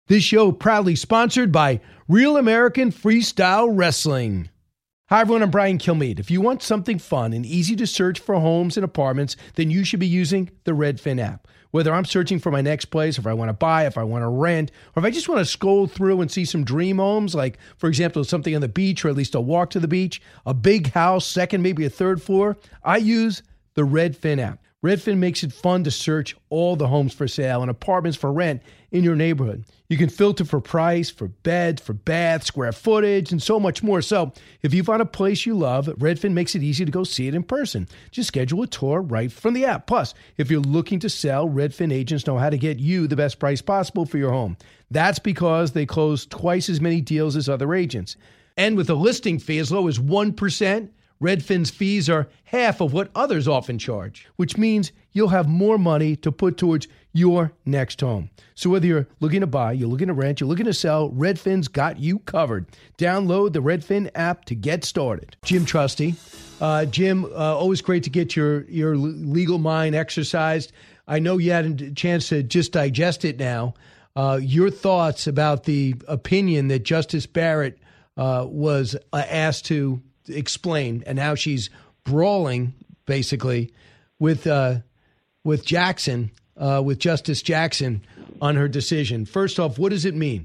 This show proudly sponsored by Real American Freestyle Wrestling. Hi everyone, I'm Brian Kilmeade. If you want something fun and easy to search for homes and apartments, then you should be using the Redfin app. Whether I'm searching for my next place, if I want to buy, if I want to rent, or if I just want to scroll through and see some dream homes, like, for example, something on the beach or at least a walk to the beach, a big house, second, maybe a third floor, I use the Redfin app. Redfin makes it fun to search all the homes for sale and apartments for rent in your neighborhood. You can filter for price, for beds, for baths, square footage, and so much more. So if you find a place you love, Redfin makes it easy to go see it in person. Just schedule a tour right from the app. Plus, if you're looking to sell, Redfin agents know how to get you the best price possible for your home. That's because they close twice as many deals as other agents. And with a listing fee as low as 1%, Redfin's fees are half of what others often charge, which means you'll have more money to put towards your next home. So whether you're looking to buy, you're looking to rent, you're looking to sell, Redfin's got you covered. Download the Redfin app to get started. Jim Trusty. Jim, always great to get your legal mind exercised. I know you had a chance to just digest it now. Your thoughts about the opinion that Justice Barrett was asked to explain, and how she's brawling basically with Jackson, with Justice Jackson on her decision. First off, what does it mean?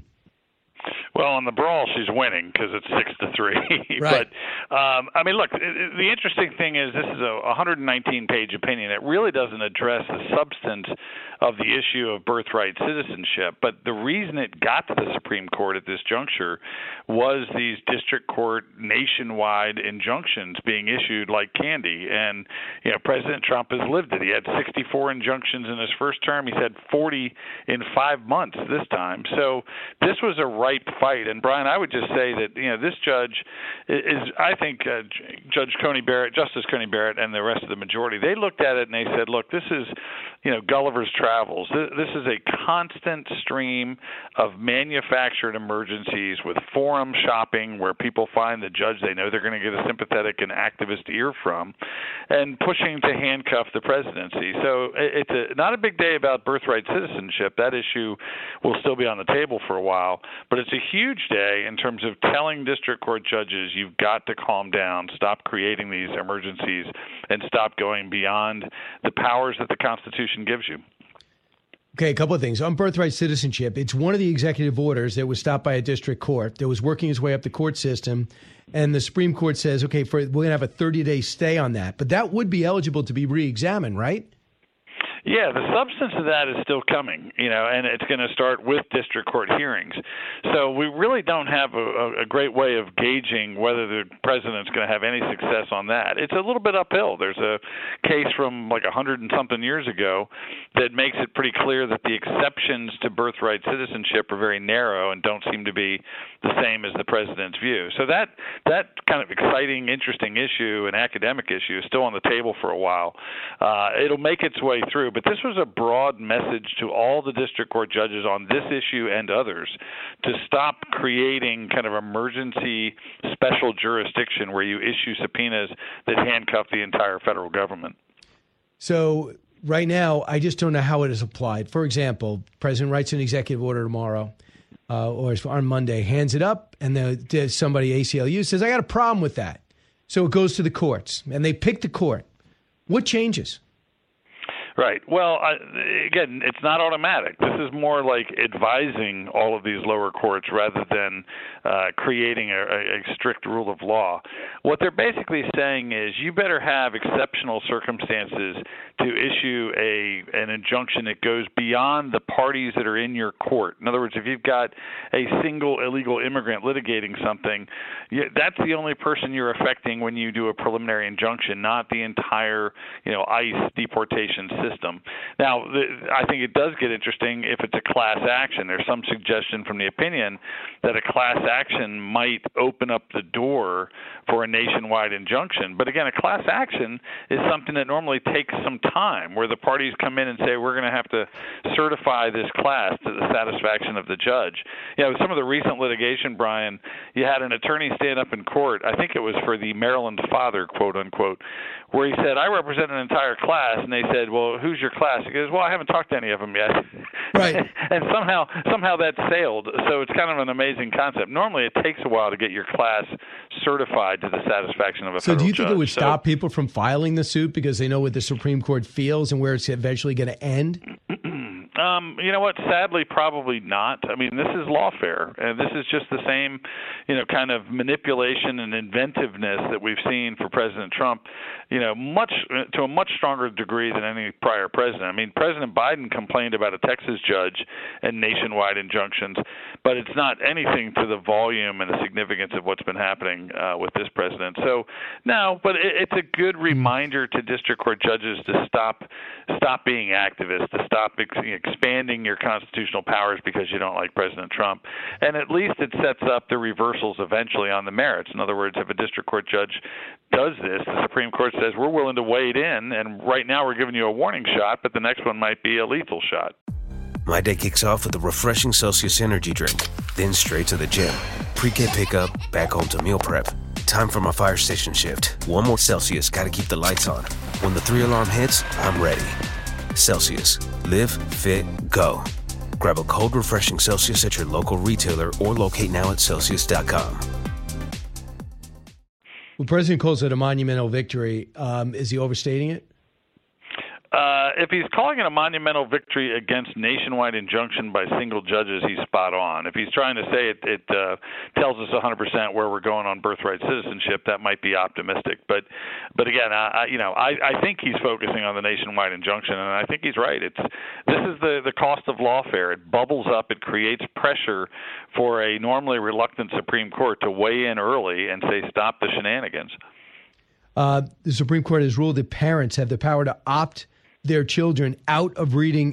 Well, on the brawl, she's winning because it's 6-3. Right. But, I mean, look, the interesting thing is this is a 119-page opinion. It really doesn't address the substance of the issue of birthright citizenship. But the reason it got to the Supreme Court at this juncture was these district court nationwide injunctions being issued like candy. And, you know, President Trump has lived it. He had 64 injunctions in his first term. He's had 40 in 5 months this time. So this was a ripe fight. And, Brian, I would just say that, you know, this judge is, I think, Justice Coney Barrett and the rest of the majority, they looked at it and they said, look, this is, you know, Gulliver's Travels. This is a constant stream of manufactured emergencies with forum shopping where people find the judge they know they're going to get a sympathetic and activist ear from, and pushing to handcuff the presidency. So it's not a big day about birthright citizenship. That issue will still be on the table for a while. But it's a huge day in terms of telling district court judges you've got to calm down, stop creating these emergencies, and stop going beyond the powers that the Constitution gives you. Okay, a couple of things. On birthright citizenship, it's one of the executive orders that was stopped by a district court that was working its way up the court system. And the Supreme Court says, okay, we're going to have a 30-day stay on that. But that would be eligible to be re-examined, right? Yeah, the substance of that is still coming, you know, and it's going to start with district court hearings. So we really don't have a great way of gauging whether the president's going to have any success on that. It's a little bit uphill. There's a case from like 100 and something years ago that makes it pretty clear that the exceptions to birthright citizenship are very narrow and don't seem to be the same as the president's view. So that kind of exciting, interesting issue, an academic issue, is still on the table for a while. It'll make its way through. But this was a broad message to all the district court judges on this issue and others to stop creating kind of emergency special jurisdiction where you issue subpoenas that handcuff the entire federal government. So right now, I just don't know how it is applied. For example, the president writes an executive order tomorrow or on Monday, hands it up, and somebody, ACLU, says, I got a problem with that. So it goes to the courts, and they pick the court. What changes? Right. Well, again, it's not automatic. This is more like advising all of these lower courts rather than creating a strict rule of law. What they're basically saying is you better have exceptional circumstances to issue an injunction that goes beyond the parties that are in your court. In other words, if you've got a single illegal immigrant litigating something, that's the only person you're affecting when you do a preliminary injunction, not the entire, ICE deportation system. Now, I think it does get interesting if it's a class action. There's some suggestion from the opinion that a class action might open up the door for a nationwide injunction. But again, a class action is something that normally takes some time, where the parties come in and say, we're going to have to certify this class to the satisfaction of the judge. Some of the recent litigation, Brian, you had an attorney stand up in court, I think it was for the Maryland father, quote unquote, where he said, I represent an entire class, and they said, well, well, who's your class? He goes, well, I haven't talked to any of them yet. Right. And somehow that sailed. So it's kind of an amazing concept. Normally, it takes a while to get your class certified to the satisfaction of a federal judge. So do you think it would stop people from filing the suit because they know what the Supreme Court feels and where it's eventually going to end? You know what? Sadly, probably not. I mean, this is lawfare, and this is just the same, kind of manipulation and inventiveness that we've seen for President Trump, to a much stronger degree than any prior president. I mean, President Biden complained about a Texas judge and nationwide injunctions, but it's not anything to the volume and the significance of what's been happening with this president. So, no, but it's a good reminder to district court judges to stop being activists, to stop expanding your constitutional powers because you don't like President Trump. And at least it sets up the reversals eventually on the merits. In other words, if a district court judge does this, the Supreme Court says, we're willing to wade in, and right now we're giving you a warning shot, but the next one might be a lethal shot. My day kicks off with a refreshing Celsius energy drink, then straight to the gym. Pre-K pickup, back home to meal prep. Time for my fire station shift. One more Celsius, gotta keep the lights on. When the 3-alarm hits, I'm ready. Celsius. Live, fit, go. Grab a cold, refreshing Celsius at your local retailer or locate now at Celsius.com. Well, President calls it a monumental victory. Is he overstating it? If he's calling it a monumental victory against nationwide injunction by single judges, he's spot on. If he's trying to say it tells us 100% where we're going on birthright citizenship, that might be optimistic. But again, I think he's focusing on the nationwide injunction, and I think he's right. This is the cost of lawfare. It bubbles up. It creates pressure for a normally reluctant Supreme Court to weigh in early and say, stop the shenanigans. The Supreme Court has ruled that parents have the power to opt their children out of reading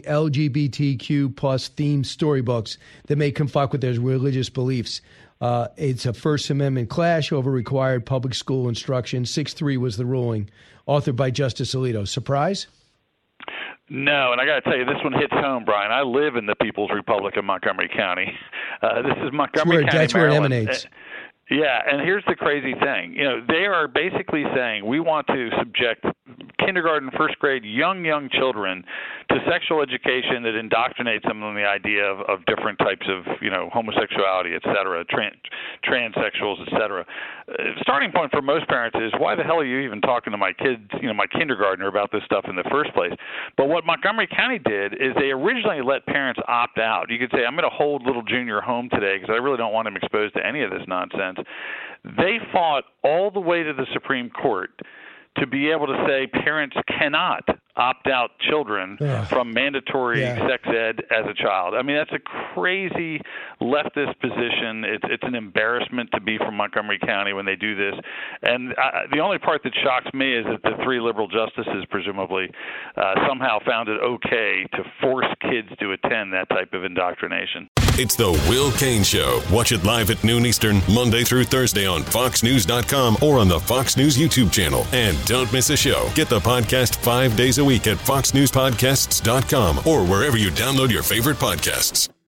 LGBTQ plus themed storybooks that may conflict with their religious beliefs. It's a First Amendment clash over required public school instruction. 6-3 was the ruling, authored by Justice Alito. Surprise? No, and I got to tell you, this one hits home, Brian. I live in the People's Republic of Montgomery County. This is Montgomery County, that's Maryland. Where it emanates. Yeah, and here's the crazy thing. They are basically saying we want to subject kindergarten, first grade, young children to sexual education that indoctrinates them in the idea of different types of, homosexuality, et cetera, transsexuals, et cetera. Starting point for most parents is, why the hell are you even talking to my kids, my kindergartner about this stuff in the first place? But what Montgomery County did is they originally let parents opt out. You could say, I'm going to hold little Junior home today because I really don't want him exposed to any of this nonsense. They fought all the way to the Supreme Court to be able to say parents cannot opt out children from mandatory sex ed as a child. I mean, that's a crazy leftist position. It's an embarrassment to be from Montgomery County when they do this. And the only part that shocks me is that the 3 liberal justices presumably somehow found it okay to force kids to attend that type of indoctrination. It's the Will Cain Show. Watch it live at noon Eastern, Monday through Thursday on FoxNews.com or on the Fox News YouTube channel. And don't miss a show. Get the podcast 5 days a week at FoxNewsPodcasts.com or wherever you download your favorite podcasts.